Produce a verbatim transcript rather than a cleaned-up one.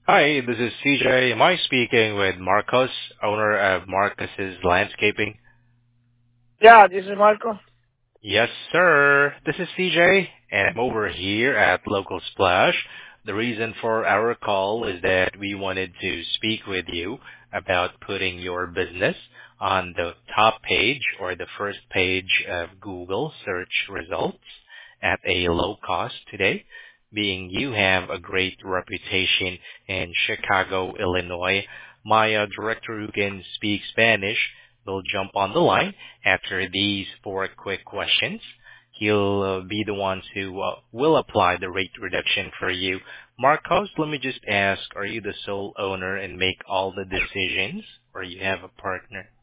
Hi, this is C J. Am I speaking with Marcos, owner of Marcos's Landscaping? Yeah, this is Marco. Yes, sir. This is C J, and I'm over here at Local Splash. The reason for our call is that we wanted to speak with you about putting your business on the top page or the first page of Google search results at a low cost today, being you have a great reputation in Chicago, Illinois. My uh, director who can speak Spanish will jump on the line after these four quick questions. He'll uh, be the ones who uh, will apply the rate reduction for you. Marcos, let me just ask, are you the sole owner and make all the decisions, or you have a partner?